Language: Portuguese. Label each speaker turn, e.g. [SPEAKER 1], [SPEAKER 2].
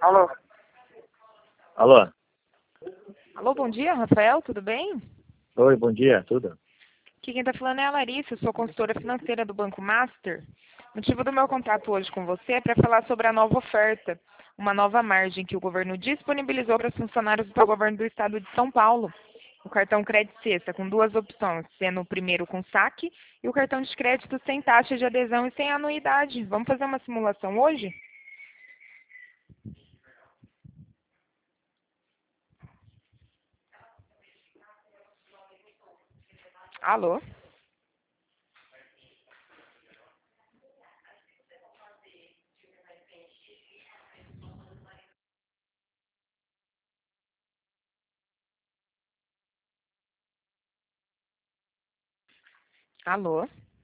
[SPEAKER 1] Alô?
[SPEAKER 2] Alô?
[SPEAKER 3] Alô, bom dia, Rafael, tudo bem?
[SPEAKER 2] Oi, bom dia, tudo?
[SPEAKER 3] Aqui quem está falando é a Larissa, sou consultora financeira do Banco Master. O motivo do meu contato hoje com você é para falar sobre a nova oferta, uma nova margem que o governo disponibilizou para os funcionários do governo do estado de São Paulo. O cartão Crédito Sexta, com duas opções, sendo o primeiro com saque e o cartão de crédito sem taxa de adesão e sem anuidade. Vamos fazer uma simulação hoje? Alô? Alô?